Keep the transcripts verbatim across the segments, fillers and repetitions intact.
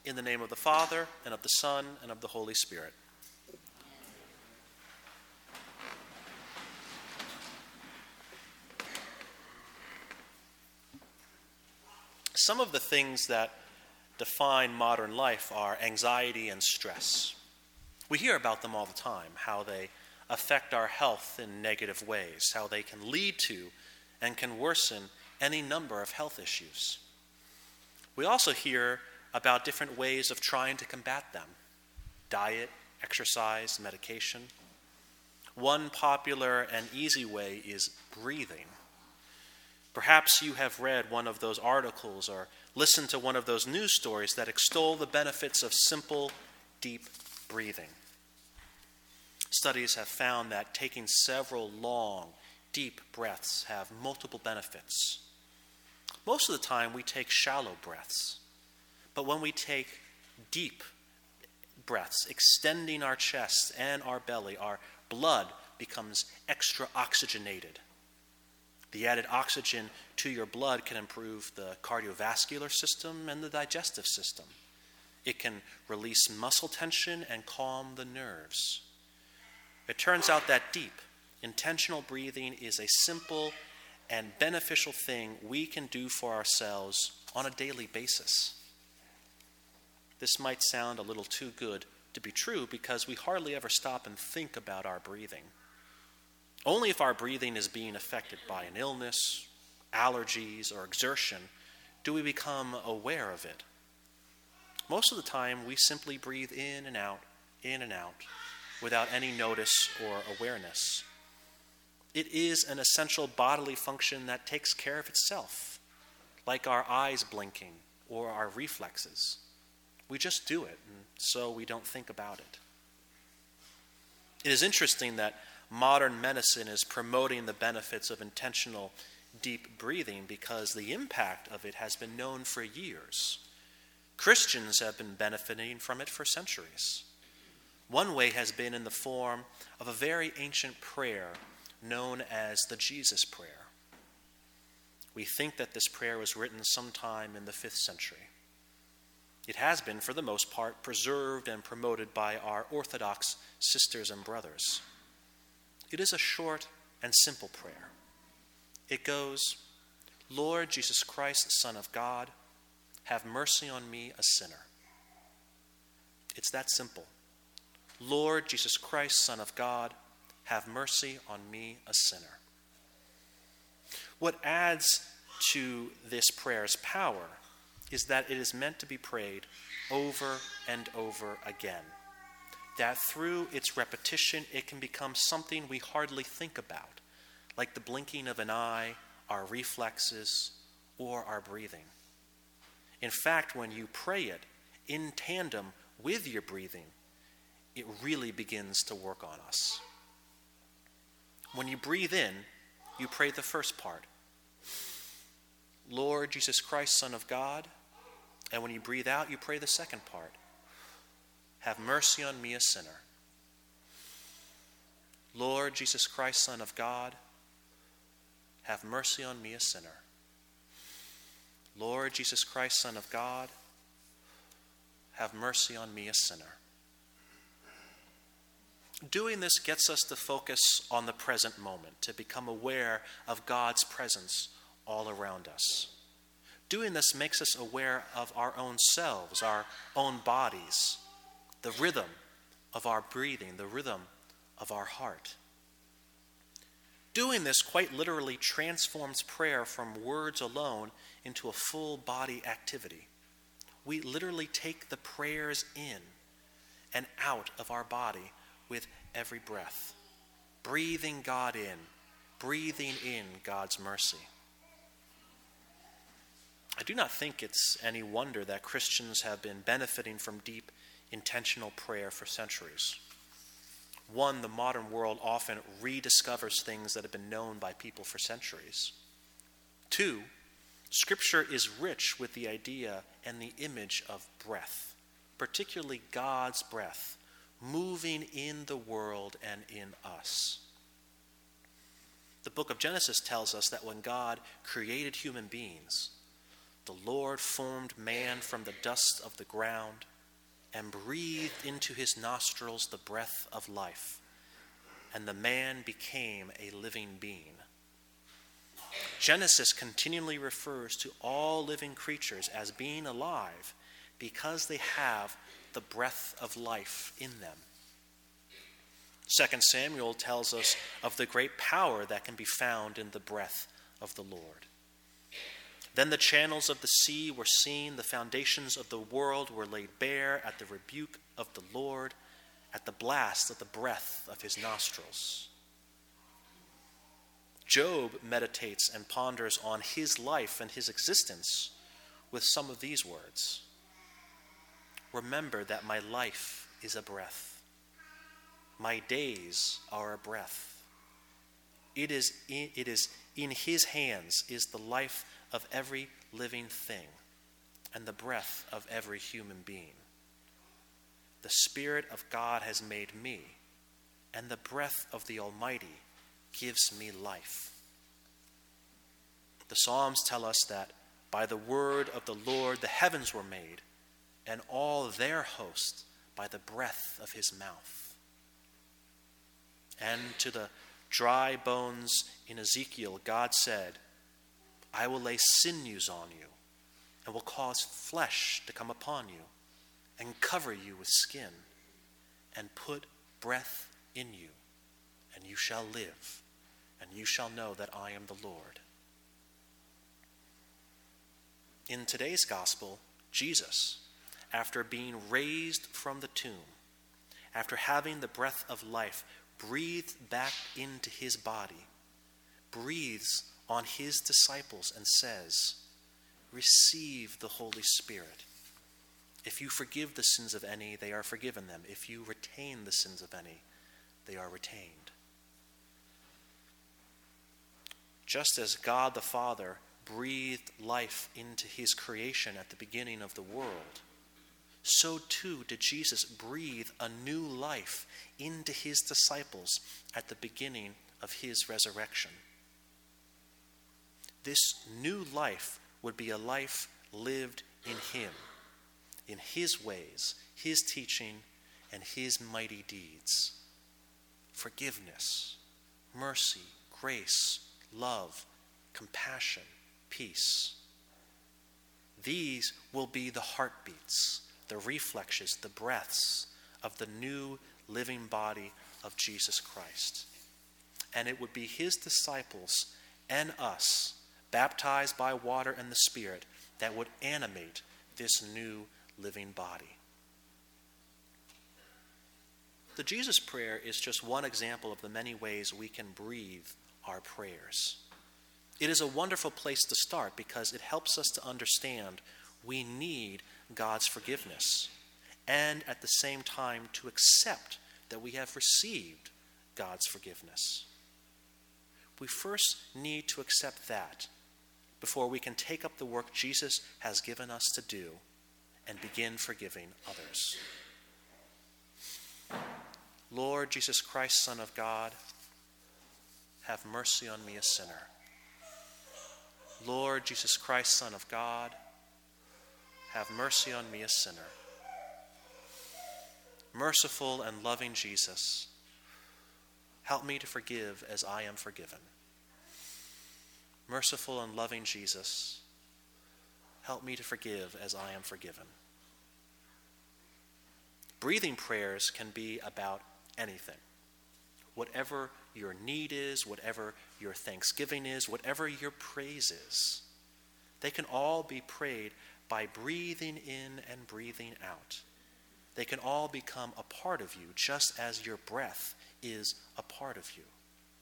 In the name of the Father, and of the Son, and of the Holy Spirit. Some of the things that define modern life are anxiety and stress. We hear about them all the time, how they affect our health in negative ways, how they can lead to and can worsen any number of health issues. We also hear about different ways of trying to combat them: diet, exercise, medication. One popular and easy way is breathing. Perhaps you have read one of those articles or listened to one of those news stories that extol the benefits of simple, deep breathing. Studies have found that taking several long, deep breaths have multiple benefits. Most of the time we take shallow breaths. But when we take deep breaths, extending our chest and our belly, our blood becomes extra oxygenated. The added oxygen to your blood can improve the cardiovascular system and the digestive system. It can release muscle tension and calm the nerves. It turns out that deep, intentional breathing is a simple and beneficial thing we can do for ourselves on a daily basis. This might sound a little too good to be true because we hardly ever stop and think about our breathing. Only if our breathing is being affected by an illness, allergies, or exertion do we become aware of it. Most of the time, we simply breathe in and out, in and out, without any notice or awareness. It is an essential bodily function that takes care of itself, like our eyes blinking or our reflexes. We just do it, and so we don't think about it. It is interesting that modern medicine is promoting the benefits of intentional deep breathing because the impact of it has been known for years. Christians have been benefiting from it for centuries. One way has been in the form of a very ancient prayer known as the Jesus Prayer. We think that this prayer was written sometime in the fifth century. It has been, for the most part, preserved and promoted by our Orthodox sisters and brothers. It is a short and simple prayer. It goes, "Lord Jesus Christ, Son of God, have mercy on me, a sinner." It's that simple. Lord Jesus Christ, Son of God, have mercy on me, a sinner. What adds to this prayer's power is that it is meant to be prayed over and over again. That through its repetition, it can become something we hardly think about, like the blinking of an eye, our reflexes, or our breathing. In fact, when you pray it in tandem with your breathing, it really begins to work on us. When you breathe in, you pray the first part, Lord Jesus Christ, Son of God. And when you breathe out, you pray the second part, have mercy on me, a sinner. Lord Jesus Christ, Son of God, have mercy on me, a sinner. Lord Jesus Christ, Son of God, have mercy on me, a sinner. Doing this gets us to focus on the present moment, to become aware of God's presence all around us. Doing this makes us aware of our own selves, our own bodies, the rhythm of our breathing, the rhythm of our heart. Doing this quite literally transforms prayer from words alone into a full body activity. We literally take the prayers in and out of our body with every breath, breathing God in, breathing in God's mercy. I do not think it's any wonder that Christians have been benefiting from deep, intentional prayer for centuries. One, the modern world often rediscovers things that have been known by people for centuries. Two, Scripture is rich with the idea and the image of breath, particularly God's breath, moving in the world and in us. The book of Genesis tells us that when God created human beings, The Lord formed man from the dust of the ground and breathed into his nostrils the breath of life, and the man became a living being. Genesis continually refers to all living creatures as being alive because they have the breath of life in them. Second Samuel tells us of the great power that can be found in the breath of the Lord. Then the channels of the sea were seen, the foundations of the world were laid bare at the rebuke of the Lord, at the blast of the breath of his nostrils. Job meditates and ponders on his life and his existence with some of these words. Remember that my life is a breath. My days are a breath. It is in, it is in his hands is the life of every living thing and the breath of every human being. The Spirit of God has made me, and the breath of the Almighty gives me life. The Psalms tell us that by the word of the Lord the heavens were made, and all their host by the breath of his mouth. And to the dry bones in Ezekiel, God said, I will lay sinews on you, and will cause flesh to come upon you, and cover you with skin, and put breath in you, and you shall live, and you shall know that I am the Lord. In today's gospel, Jesus, after being raised from the tomb, after having the breath of life breathed back into his body, breathes on his disciples and says, receive the Holy Spirit. If you forgive the sins of any, they are forgiven them. If you retain the sins of any, they are retained. Just as God the Father breathed life into his creation at the beginning of the world, so too did Jesus breathe a new life into his disciples at the beginning of his resurrection. This new life would be a life lived in him, in his ways, his teaching, and his mighty deeds. Forgiveness, mercy, grace, love, compassion, peace. These will be the heartbeats, the reflexes, the breaths of the new living body of Jesus Christ. And it would be his disciples and us, baptized by water and the Spirit, that would animate this new living body. The Jesus prayer is just one example of the many ways we can breathe our prayers. It is a wonderful place to start because it helps us to understand we need God's forgiveness, and at the same time to accept that we have received God's forgiveness. We first need to accept that before we can take up the work Jesus has given us to do and begin forgiving others. Lord Jesus Christ, Son of God, have mercy on me, a sinner. Lord Jesus Christ, Son of God, have mercy on me, a sinner. Merciful and loving Jesus, help me to forgive as I am forgiven. Merciful and loving Jesus, help me to forgive as I am forgiven. Breathing prayers can be about anything. Whatever your need is, whatever your thanksgiving is, whatever your praise is, they can all be prayed by breathing in and breathing out. They can all become a part of you, just as your breath is a part of you.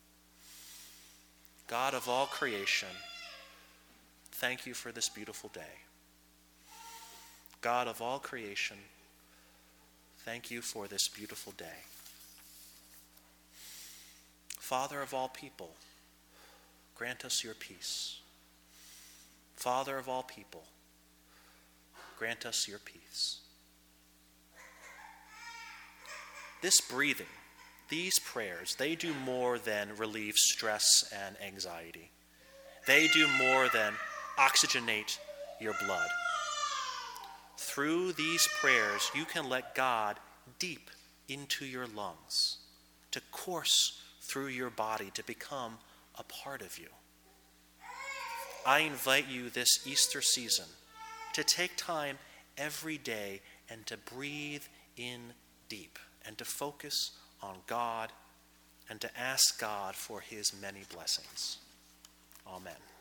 God of all creation, thank you for this beautiful day. God of all creation, thank you for this beautiful day. Father of all people, grant us your peace. Father of all people, grant us your peace. This breathing, these prayers, they do more than relieve stress and anxiety. They do more than oxygenate your blood. Through these prayers, you can let God deep into your lungs, to course through your body, to become a part of you. I invite you this Easter season to take time every day and to breathe in deep and to focus on God and to ask God for his many blessings. Amen.